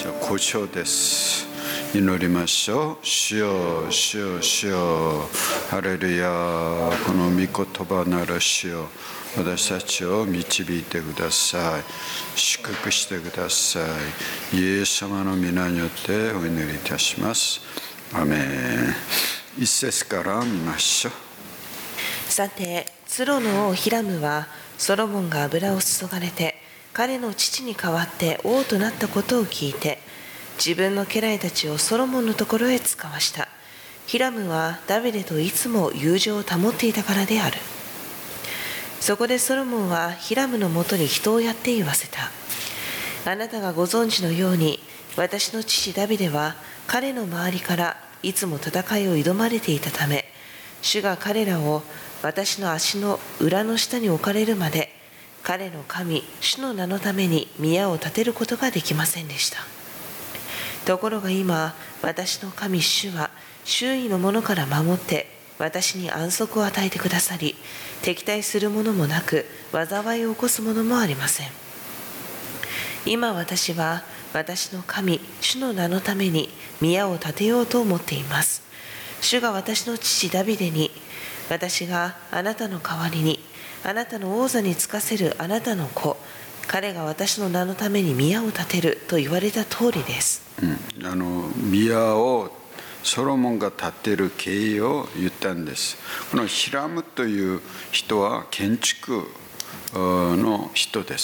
交渉です。祈りましょう。主よ、主よ、主よ、ハレルヤ。この御言葉なら主よ、私たちを導いてください。祝福してください。イエス様の皆によってお祈りいたします。アメン。一節から見ましょう。 さて、ツロの王ヒラムはソロモンが油を注がれて彼の父に代わって王となったことを聞いて、自分の家来たちをソロモンのところへ使わした。ヒラムはダビデといつも友情を保っていたからである。そこでソロモンはヒラムのもとに人をやって言わせた。あなたがご存知のように、私の父ダビデは彼の周りからいつも戦いを挑まれていたため、主が彼らを私の足の裏の下に置かれるまで、彼の神、主の名のために宮を建てることができませんでした。ところが今、私の神、主は周囲の者から守って私に安息を与えてくださり、敵対する者もなく、災いを起こす者もありません。今私は私の神、主の名のために宮を建てようと思っています。主が私の父ダビデに、私があなたの代わりにあなたの王座につかせるあなたの子、彼が私の名のために宮を建てると言われた通りです。 宮をソロモンが建てる経緯を言ったんです。このヒラムという人は建築の人です。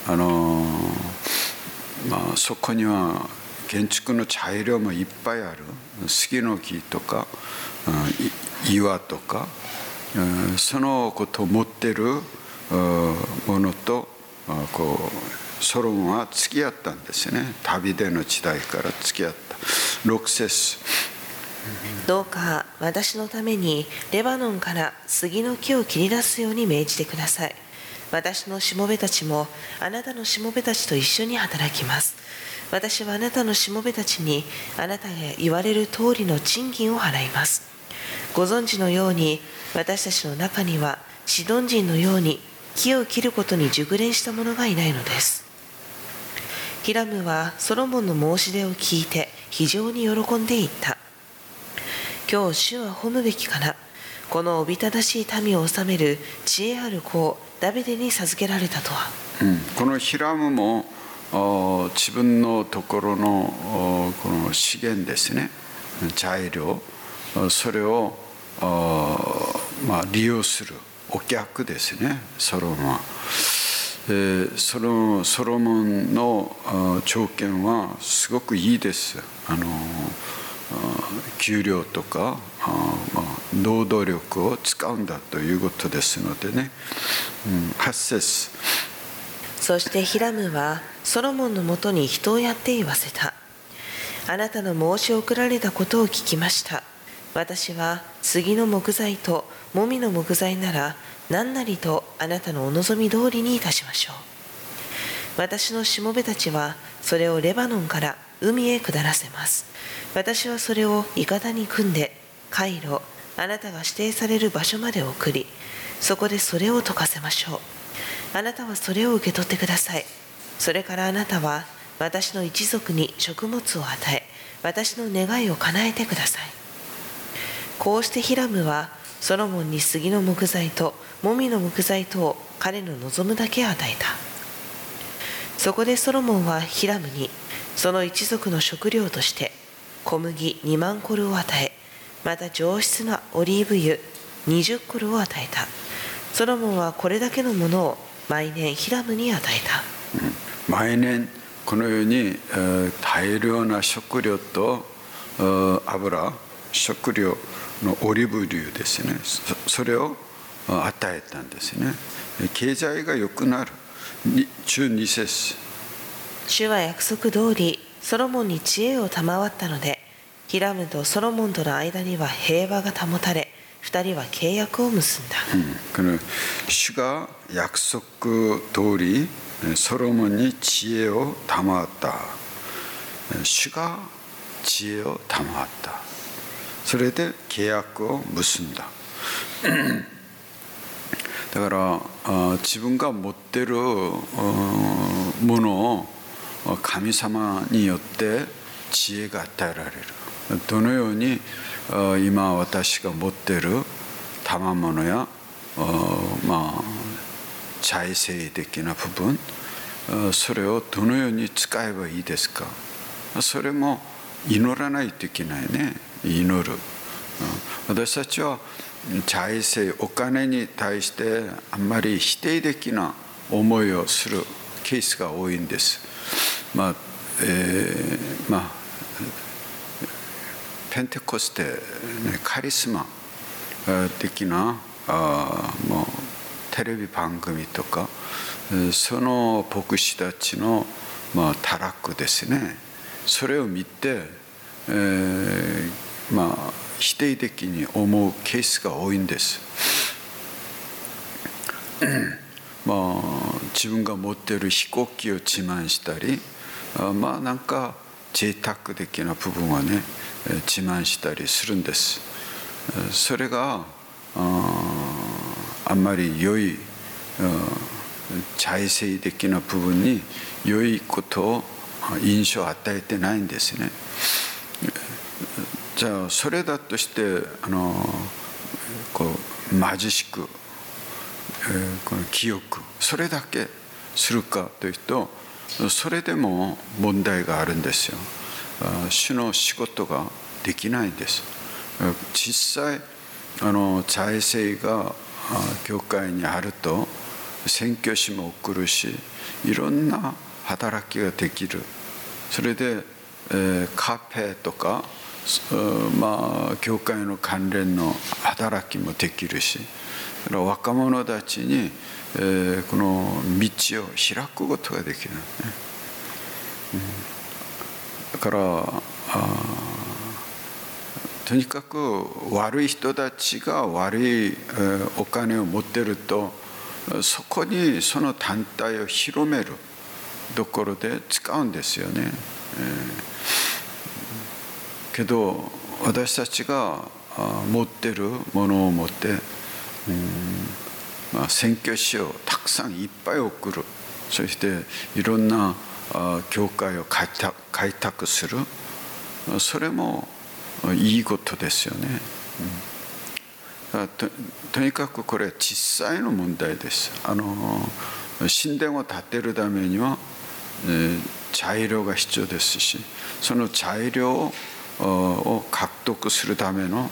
そこには建築の材料もいっぱいある。杉の木とか岩とか、そのことを持っているものとソロモンは付き合ったんですね。ダビデの時代から付き合った。6節。 どうか私のためにレバノンから杉の木を切り出すように命じてください。私のしもべたちもあなたのしもべたちと一緒に働きます。私はあなたのしもべたちにあなたが言われる通りの賃金を払います。ご存知のように、私たちの中にはシドン人のように木を切ることに熟練した者がいないのです。ヒラムはソロモンの申し出を聞いて非常に喜んでいった。今日主は褒むべきかな。このおびただしい民を治める知恵ある子をダビデに授けられたとは。 このヒラムも自分のところのこの資源ですね、材料、それを利用するお客ですね、ソロモンは。ソロモンの条件はすごくいいです。給料とか労働力を使うんだということですのでね。8節。 そしてヒラムはソロモンのもとに人をやって言わせた。あなたの申し送られたことを聞きました。私は杉の木材ともみの木材なら何なりとあなたのお望み通りにいたしましょう。私のしもべたちはそれをレバノンから海へ下らせます。私はそれをいかだに組んでカイロ、あなたが指定される場所まで送り、そこでそれを溶かせましょう。あなたはそれを受け取ってください。それからあなたは私の一族に食物を与え、私の願いを叶えてください。こうしてヒラムはソロモンに杉の木材ともみの木材とを彼の望むだけ与えた。そこでソロモンはヒラムにその一族の食料として小麦2万コルを与え、また上質なオリーブ油20コルを与えた。ソロモンはこれだけのものを毎年ヒラムに与えた。 毎年このように大量な食料と油、食料のオリーブ油ですね、それを与えたんですね。経済が良くなる。12節。 主は約束通りソロモンに知恵を賜ったので、ヒラムとソロモンとの間には平和が保たれ、2人は契約を結んだ。 この主が約束通りソロモンに知恵を賜った。主が知恵を賜った。それで契約を結んだ。だから自分が持ってるものを神様によって知恵が与えられる。どのように今私が持っている賜物や財政的な部分、それをどのように使えばいいですか。それも祈らないといけないね。祈る。私たちは財政、お金に対してあんまり否定的な思いをするケースが多いんです。ペンテコステ、カリスマ的なもうテレビ番組とか、その牧師たちの堕落ですね。それを見て、否定的に思うケースが多いんです。自分が持っている飛行機を自慢したり、なんか贅沢的な部分はね自慢したりするんです。それがあんまり良い財政的な部分に良いことを印象を与えてないんですね。じゃあそれだとして貧しく、この記憶それだけするかというと、それでも問題があるんですよ。主の仕事ができないんです。実際財政が教会にあると宣教師も送るし、いろんな働きができる。それで、カフェとか教会の関連の働きもできるし、若者たちに、この道を開くことができる、だからとにかく悪い人たちが悪いお金を持ってると、そこにその団体を広めるところで使うんですよね。けど私たちが持ってるものを持って、宣教師をたくさんいっぱい送る。そしていろんな教会を開拓する。それもいいことですよね。とにかくこれは実際の問題です。神殿を建てるためには、材料が必要ですし、その材料を獲得するための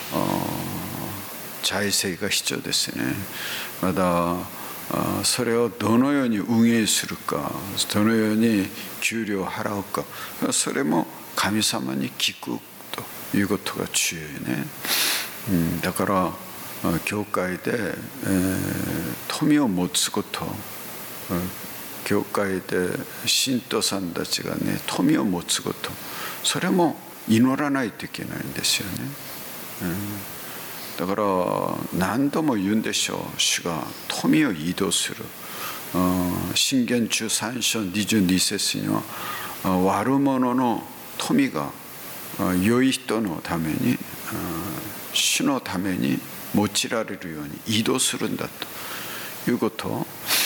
財政が必要ですね。まだそれをどのように運営するか、どのように給料を払うか、それも神様に聞くということが重要ね。だから教会で、富を持つこと、教会で信徒さんたちがね富を持つこと、それも祈らないといけないんですよね。だから何度も言うんでしょう。主が富を移動する。箴言13章22節には、悪者の富が良い人のために、主のために用いられるように移動するんだということ。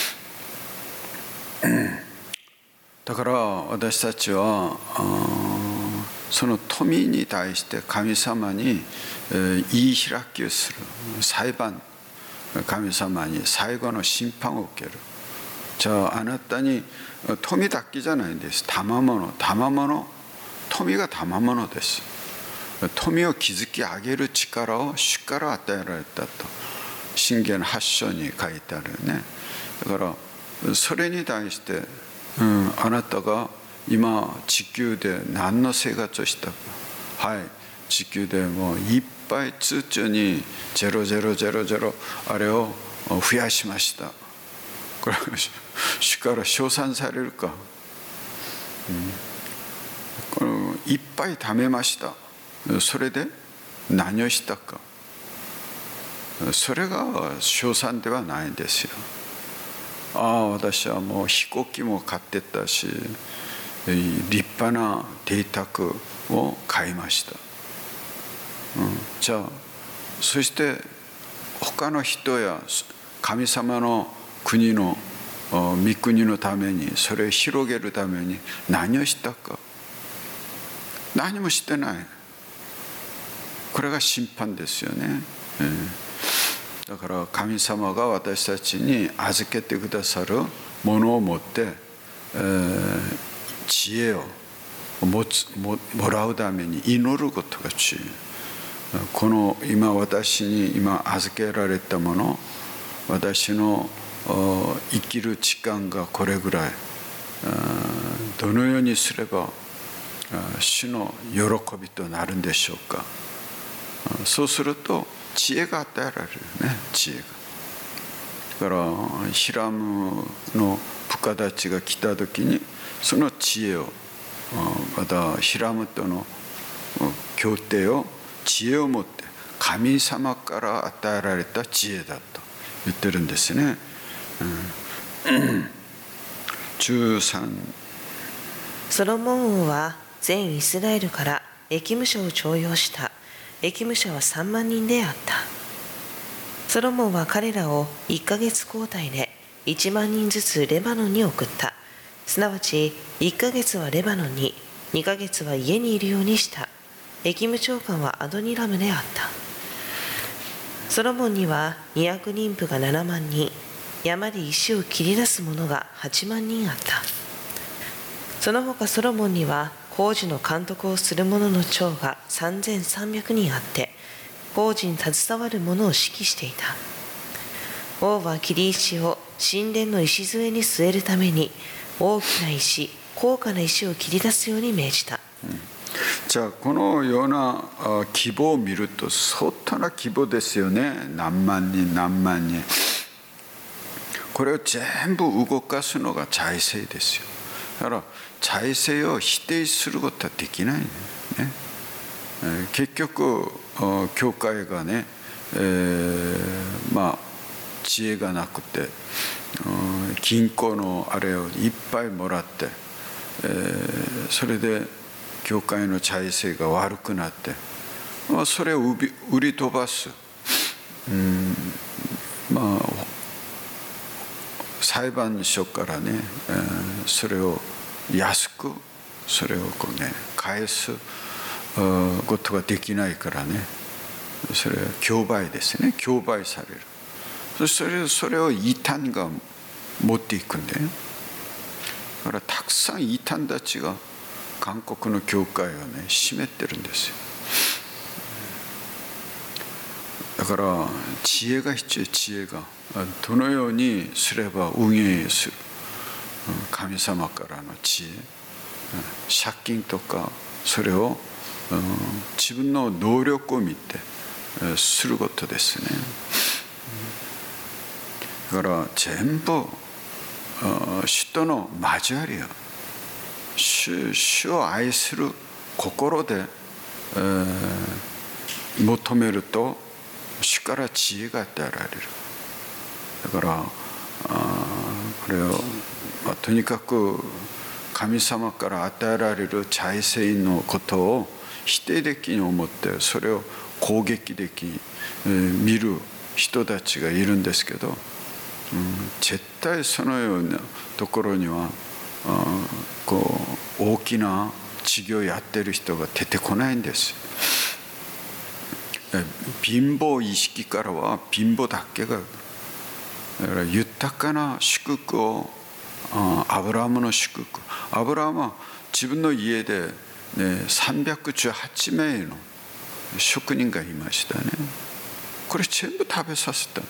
だから私たちはその富に対して神様に言い開きをする。裁判、神様に最後の審判を受ける。じゃああなたに富だけじゃないんです。賜物、富が賜物です。富を築き上げる力を主から与えられたと箴言8章に書いてあるね。だからそれに対して、あなたが今地球で何の生活をしたか。はい、地球でもういっぱい通帳に0000あれを増やしました。これ主から称賛されるか。これいっぱい貯めました。それで何をしたか。それが称賛ではないんですよ。私はもう飛行機も買ってたし、立派な邸宅を買いました。じゃあそして他の人や神様の国の御国のために、それを広げるために何をしたか。何もしてない。これが審判ですよね。だから神様が私たちに預けてくださるものを持って、知恵をもらうために祈ることが重要。この今私に預けられたもの、私の生きる時間がこれぐらい、どのようにすれば主の喜びとなるんでしょうか。そうすると知恵が与えられるね、知恵が。だからヒラムの部下たちが来た時に、その知恵を、またヒラムとの協定を、知恵を持って神様から与えられた知恵だと言ってるんですね。13。 ソロモン王は全イスラエルから役務者を重用した。役務者は3万人であった。ソロモンは彼らを1ヶ月交代で1万人ずつレバノンに送った。すなわち1ヶ月はレバノンに、2ヶ月は家にいるようにした。役務長官はアドニラムであった。ソロモンには200人婦が7万人、山で石を切り出す者が8万人あった。その他ソロモンには工事の監督をする者の長が3300人あって、工事に携わる者を指揮していた。王は切り石を神殿の礎に据えるために、大きな石、高価な石を切り出すように命じた。 じゃあこのような規模を見ると相当な規模ですよね。何万人何万人。これを全部動かすのが財政ですよ。だから財政を否定することはできないね。結局教会がね、知恵がなくて、銀行のあれをいっぱいもらって、それで教会の財政が悪くなって、それを売り飛ばす、裁判所からね、それを安くそれを返すことができないからね、それは競売ですね、競売される。それを異端が持っていくんで、だからたくさん異端たちが韓国の教会をね占めてるんですよ。だから知恵が必要。知恵がどのようにすれば運営する、神様からの知恵、借金とかそれを自分の能力を見てすることですね。だから全部主との交わりを、主を愛する心で求めると、主から知恵が与えられる。だからこれを、とにかく神様から与えられる財政のことを否定的に思って、それを攻撃的に見る人たちがいるんですけど、絶対そのようなところには大きな事業をやってる人が出てこないんです。貧乏意識からは貧乏だけが、だから豊かな祝福を、アブラハムの祝福、アブラハムは自分の家で、318名の職人がいましたね。これ全部食べさせた。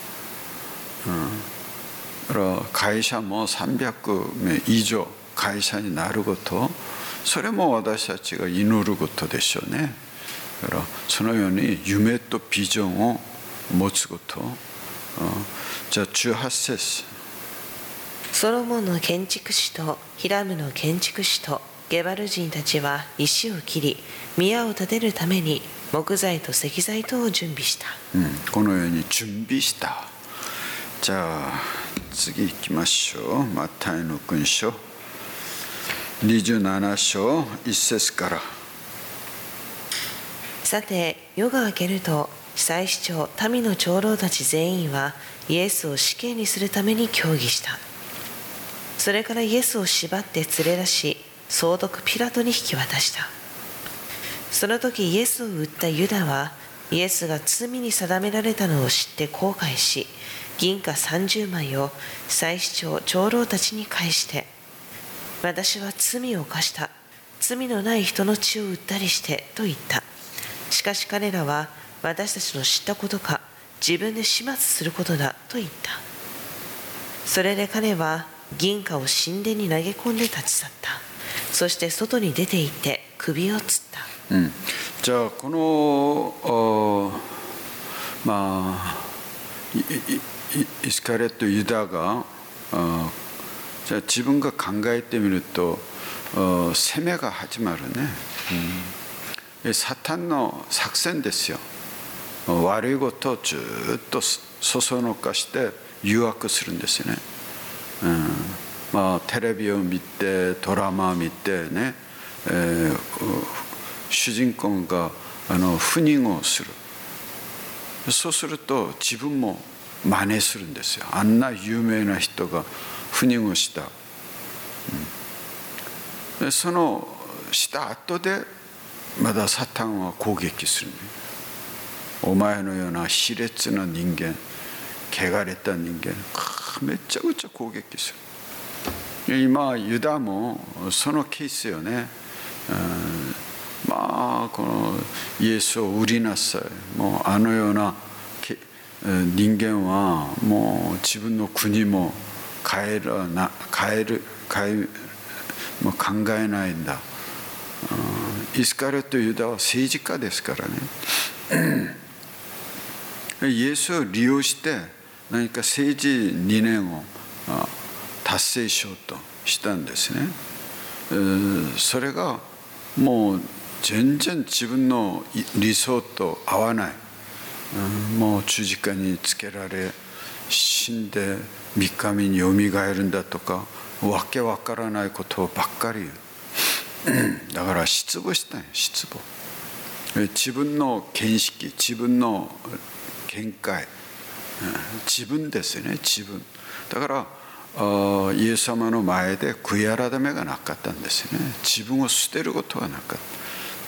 だから会社も300名以上会社になること、それも私たちが祈ることでしょうね。だからそのように夢とビジョンを持つこと。じゃあ18節。 ソロモンの建築士とヒラムの建築士とゲバル人たちは石を切り、宮を建てるために木材と石材等を準備した。 このように準備した。じゃあ次行きましょう。マタイの福音書27章1節から。 さて夜が明けると、祭司長、民の長老たち全員はイエスを死刑にするために協議した。 それからイエスを縛って連れ出し、総督ピラトに引き渡した。その時イエスを撃ったユダは、イエスが罪に定められたのを知って後悔し、銀貨30枚を祭司長長老たちに返して、私は罪を犯した。罪のない人の血を売ったりしてと言った。しかし彼らは、私たちの知ったことか、自分で始末することだと言った。それで彼は銀貨を神殿に投げ込んで立ち去った。そして外に出て行って首を吊った。 じゃあこのイスカリオテユダがじゃあ自分が考えてみると攻めが始まるね、サタンの作戦ですよ。悪いことをずっとそそのかして誘惑するんですよね。テレビを見てドラマを見てね、主人公が不妊をする。そうすると自分も真似するんですよ。あんな有名な人が不妊をした、そのした後でまだサタンは攻撃する、ね、お前のような卑劣な人間、汚れた人間、めちゃくちゃ攻撃する。今ユダもそのケースよね。このイエスを売りなさい。もうあのような人間はもう自分の国ももう考えないんだ。イスカリオテユダは政治家ですからね。イエスを利用して何か政治理念を達成しようとしたんですね。それがもう全然自分の理想と合わない。もう十字架につけられ死んで3日目によみがえるんだとかわけわからないことばっかり言う。だから失望したんよ、失望。自分の見識、自分の見解、自分ですね、自分。だからイエス様の前で悔い改めがなかったんですよね。自分を捨てることがなかった。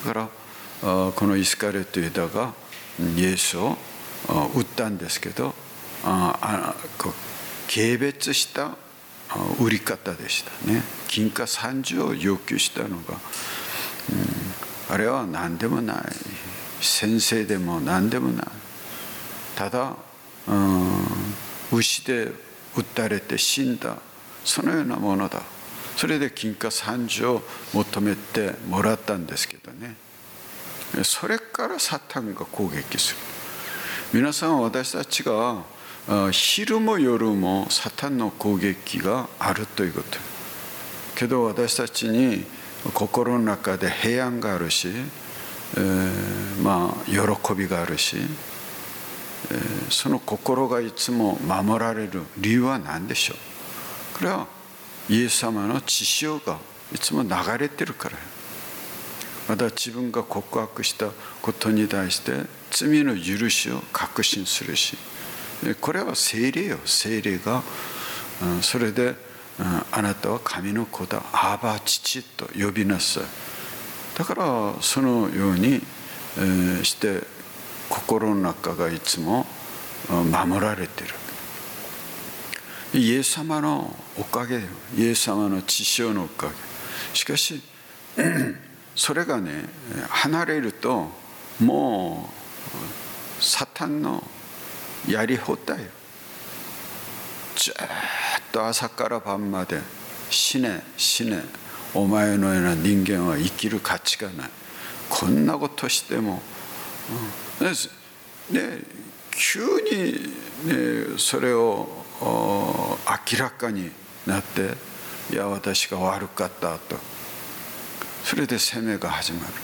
だからこのイスカリオテユダがイエスを撃ったんですけど、軽蔑した売り方でしたね。金貨30を要求したのが、あれは何でもない、先生でも何でもない、ただ牛で撃たれて死んだ、そのようなものだ。それで金貨30を求めてもらったんですけどね。それからサタンが攻撃する。皆さん、私たちが昼も夜もサタンの攻撃があるということけど、私たちに心の中で平安があるし、喜びがあるし、その心がいつも守られる理由は何でしょう。これはイエス様の血潮がいつも流れてるから。また自分が告白したことに対して罪の許しを確信するし、これは聖霊よ、聖霊がそれであなたは神の子だ、アバ父と呼びなさい。だからそのようにして心の中がいつも守られている。イエス様のおかげ、イエス様の血潮のおかげ。しかしそれがね、離れるともうサタンのやり放題。ずっと朝から晩まで死ね死ね、お前のような人間は生きる価値がない、こんなことしても、急に、それを明らかになって、いや私が悪かったと、それで責めが始まる。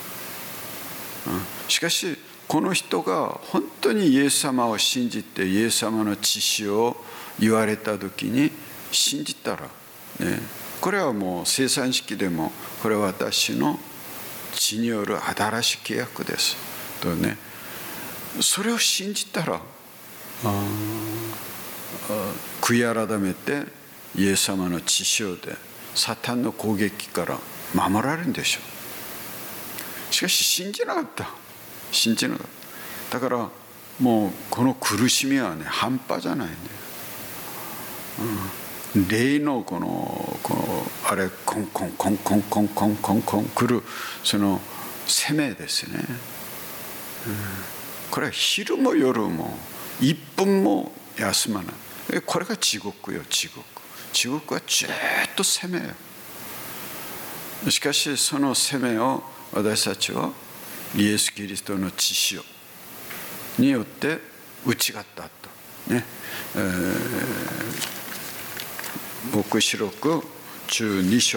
しかしこの人が本当にイエス様を信じて、イエス様の血潮を言われた時に信じたら、これはもう生産式でも、これは私の血による新しい契約ですとね、それを信じたら悔い改めてイエス様の血潮でサタンの攻撃から守られるんでしょう。しかし信じなかった。だからもうこの苦しみはね、半端じゃないね。霊のこのあれコンコンコンコンコンコンコンコン来るその責めですね。これは昼も夜も1分も休まない。これが地獄よ、地獄。地獄はずっと責めよ。しかしその責めを私たちはイエス・キリストの血潮によって打ち勝ったとね。黙示録12章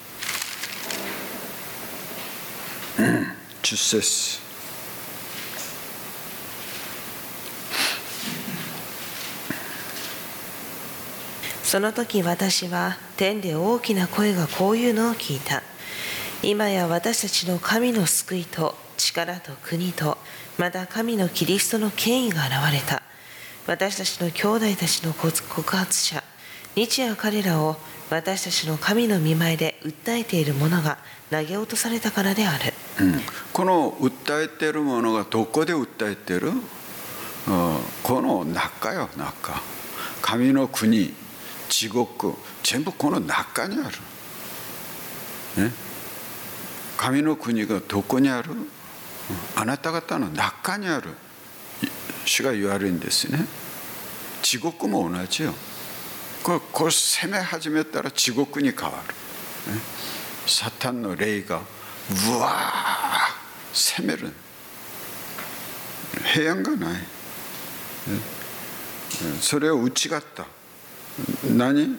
10節。 その時私は天で大きな声がこういうのを聞いた。今や私たちの神の救いと力と国と、また神のキリストの権威が現れた。私たちの兄弟たちの告発者、日夜彼らを私たちの神の御前で訴えている者が投げ落とされたからである。 この訴えている者がどこで訴えている？この中よ、中。神の国、地獄、全部この中にある。ね、神の国がどこにある？あなた方の中にある。主が言われるんですね。地獄も同じよ。これ攻め始めたら地獄に変わる。ね、サタンの霊がうわー攻める。平安がない。ね、それを打ち勝った。何？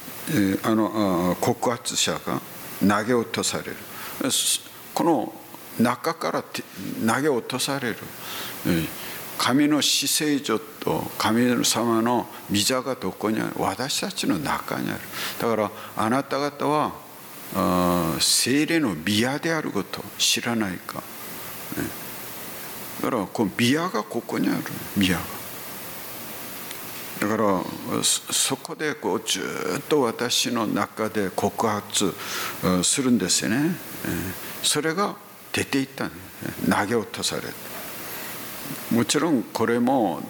告発者が投げ落とされる。この中から投げ落とされる。神の至聖所と神様の御座がどこにある？私たちの中にある。だからあなた方は聖霊の宮であることを知らないか。だからこの宮がここにある。宮が。だからそこでこうずっと私の中で告発するんですよね。それが出ていったね。投げ落とされる。もちろんこれも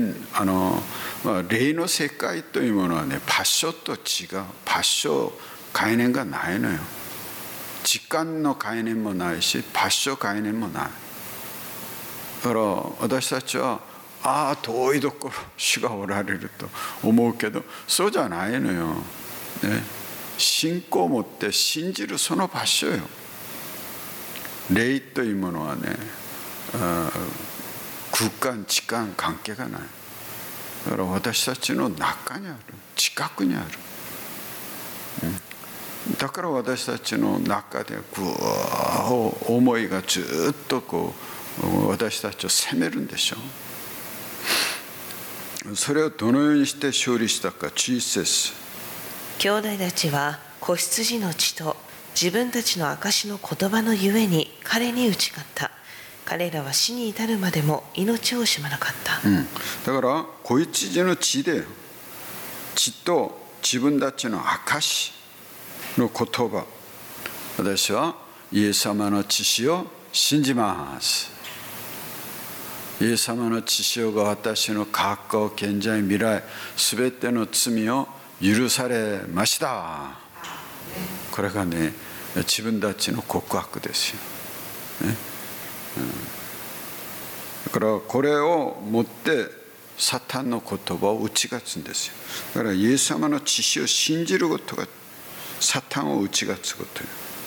霊の世界というものはね、場所と違う。場所概念がないのよ。時間の概念もないし、場所概念もない。だから私たちは遠いところ主がおられると思うけど、そうじゃないのよ。ね、信仰を持って信じるその場所よ。霊というものはね、空間時間関係がない。だから私たちの中にある、近くにある。だから私たちの中で思いがずっと私たちを責めるんでしょう。それをどのようにして勝利したか。11節。 兄弟たちは子羊の血と自分たちの証の言葉のゆえに彼に打ち勝った。彼らは死に至るまでも命を惜しまなかった。 だから子羊の血で、血と自分たちの証の言葉、私はイエス様の血潮を信じます。イエス様の血潮が私の過去、現在、未来すべての罪を許されました。これがね、自分たちの告白ですよ、ね。だからこれを持ってサタンの言葉を打ち勝つんですよ。だからイエス様の血潮を信じることがサタンを打ち勝つことよ。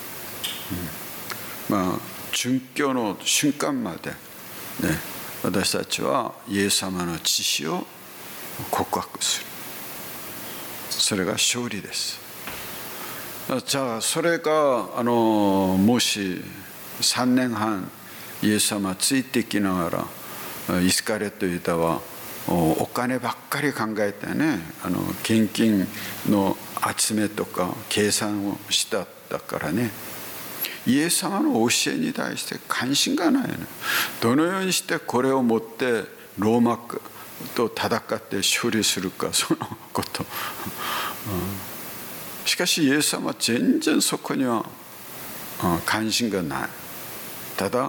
殉教の瞬間まで、ね、私たちはイエス様の血潮を告白する。それが勝利です。じゃあそれがもし3年半イエス様ついてきながらイスカリオテユダはお金ばっかり考えてね、献金の集めとか計算をしただからね、イエス様の教えに対して関心がないの。どのようにしてこれを持ってローマと戦って勝利するか、そのことしかしイエス様は全然そこには関心がない。ただ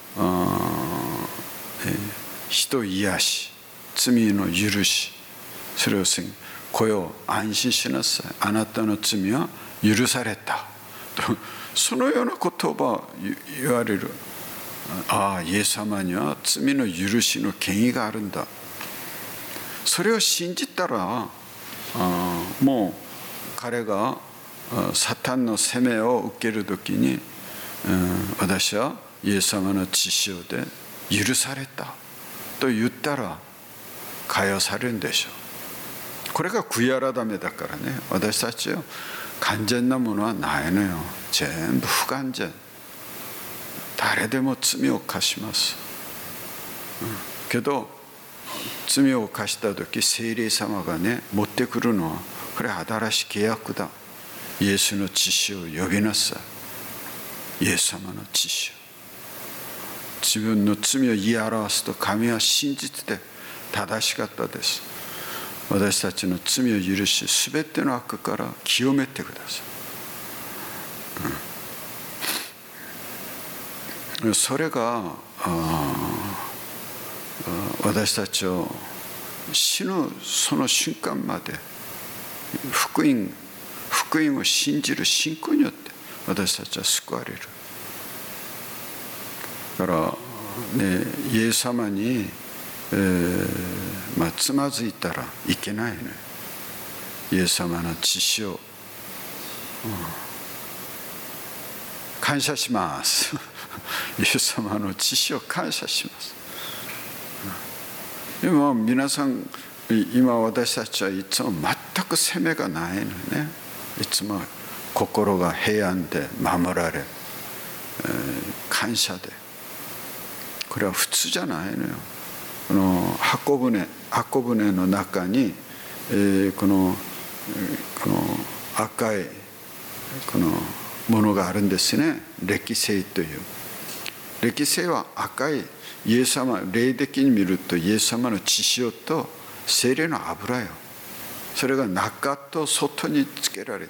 人癒し、罪の許し、それを宣言、来よ安心しなさい、あなたの罪は許されたと、そのような言葉を言われる。イエス様には罪の許しの権威があるんだ。それを信じたらもう彼がサタンの責めを受けるときに、私はイエス様の血潮で許されたと言ったら解放されるんでしょう。これが悔い改めだからね。私たちは完全なものはないのよ。全部不完全。誰でも罪を犯します、けど罪を犯した時、聖霊様がね持ってくるのは、これは新しい契約だ。イエスの血潮を呼びなさい。イエス様の血潮、自分の罪を言い表すと、神は真実で正しかったです。私たちの罪を許し、すべての悪から清めてください、それが私たちを死ぬその瞬間まで福音を信じる信仰によって私たちは救われる。だから、ね、イエス様に、つまずいたらいけないね。イエス様の血潮、感謝しますイエス様の血潮感謝します。今皆さん、今私たちはいつも全く責めがないのね。いつも心が平安で守られ、感謝で、これは普通じゃないのよ。この箱舟の中に、この赤いこのものがあるんですね。歴聖という。歴聖は赤い、イエス様、霊的に見るとイエス様の血潮と聖霊の油よ。それが中と外につけられて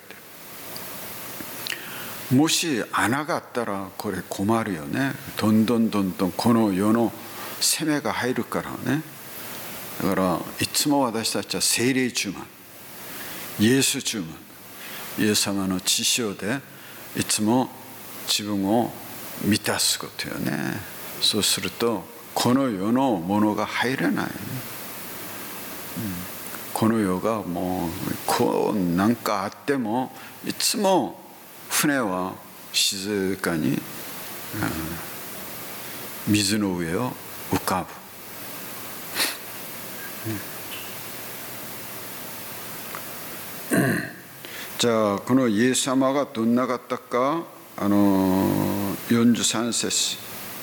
る。もし穴があったらこれ困るよね。どんどんこの世の責めが入るからね。だからいつも私たちは聖霊充満、イエス充満、イエス様の血潮でいつも自分を満たすことよね。そうするとこの世のものが入れない、この世がもうこうなんかあっても、いつも船は静かに、水の上を浮かぶ、じゃあこのイエス様がどんな方か、43節。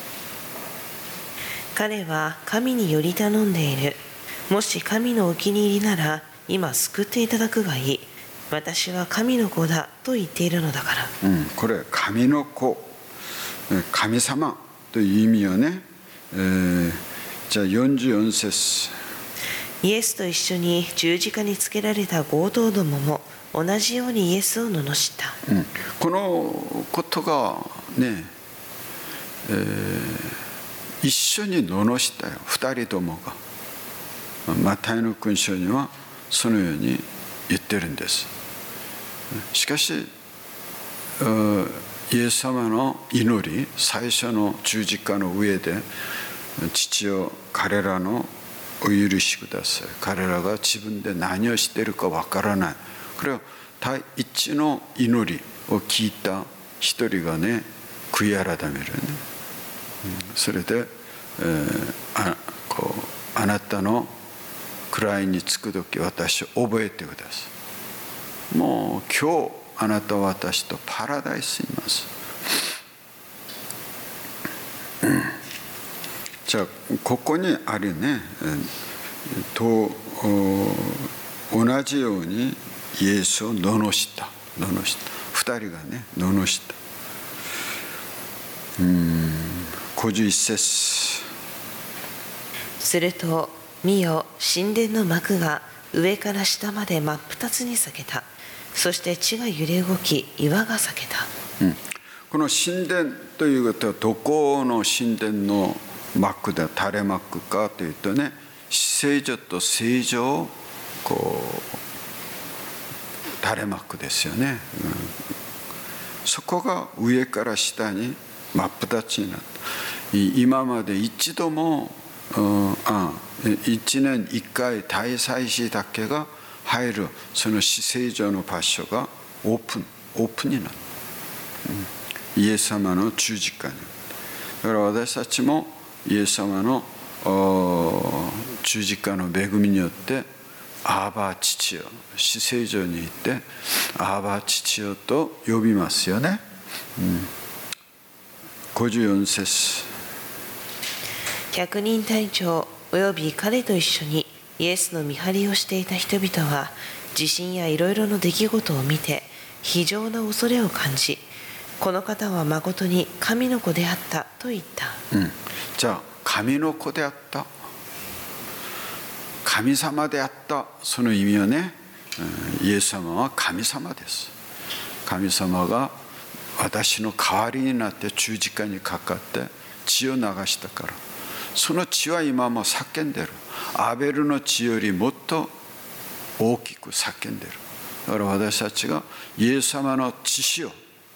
彼は神により頼んでいる。もし神のお気に入りなら今救っていただくがいい。私は神の子だと言っているのだから、 これ神の子、神様という意味よね。じゃあ44節。 イエスと一緒に十字架につけられた強盗どもも同じようにイエスを罵った。 このことがね、一緒に罵ったよ、二人ともが。マタイの勲章にはそのように言ってるんです。しかしイエス様の祈り、最初の十字架の上で、父よ彼らのお許しください、彼らが自分で何をしているかわからない、これは第一の祈りを聞いた一人がね、悔い改めるね。それで、あなたの位につく時私を覚えてください。もう今日あなたは私とパラダイスにいます。じゃあここにあるね、と同じようにイエスを罵った二人がね罵った。51節。 すると見よ、神殿の幕が上から下まで真っ二つに裂けた。 そして地が揺れ動き、岩が裂けた。 この神殿ということはどこの神殿の幕で垂れ幕かというとね、聖女と聖女をこう垂れ幕ですよね、そこが上から下に真っ二つになった。今まで一度も、1年1回大祭司だけが入るその聖女の場所がオープンになった、イエス様の十字架に。だから私たちもイエス様の十字架の恵みによってアーバ父よ、至聖所に行ってアーバ父よと呼びますよね、54節。 百人隊長および彼と一緒にイエスの見張りをしていた人々は地震やいろいろの出来事を見て非常な恐れを感じ、この方はまことに神の子であったと言った、 じゃあ神の子であった、神様であった、その意味はね、イエス様は神様です。神様が私の代わりになって十字架にかかって血を流したから、その血は今も叫んでる。アベルの血よりもっと大きく叫んでる。だから私たちがイエス様の血を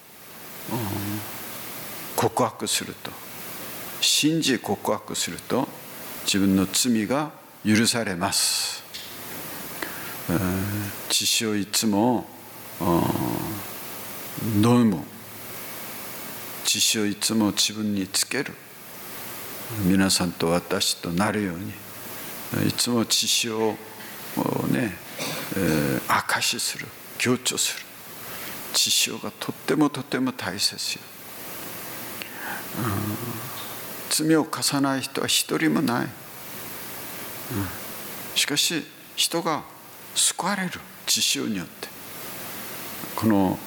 告白すると、信じ告白すると自分の罪が許されます。血をいつも飲む、血をいつも自分につける、皆さんと私となるようにいつも血をね、証しする、強調する。血がとっても大切よ。罪を犯さない人は一人もない、しかし人が救われる血によって。この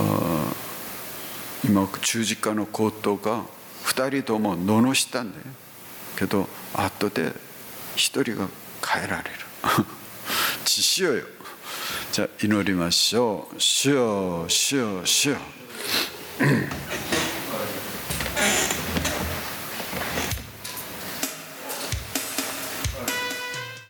今十字架の高騰が2人とも罵ったんだよけど、後で1人が変えられる血よ。じゃあ祈りましょう。主よ主よ主よ